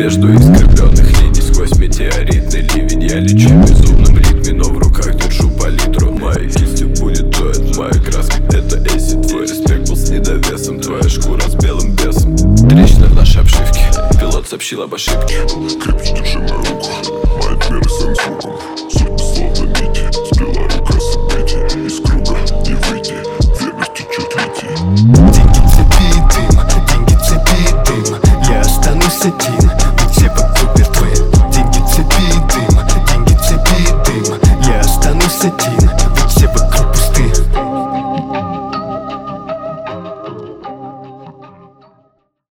между искривленных линий. Сквозь метеоритный ливень я лечу в безумном ритме, но в руках держу палитру. Моей кисти будет дует, моя краска — это эсси. Твой респект был с недовесом, твоя шкура с белым бесом. Трещина в нашей обшивке, пилот сообщил об ошибке. Крепче держи мою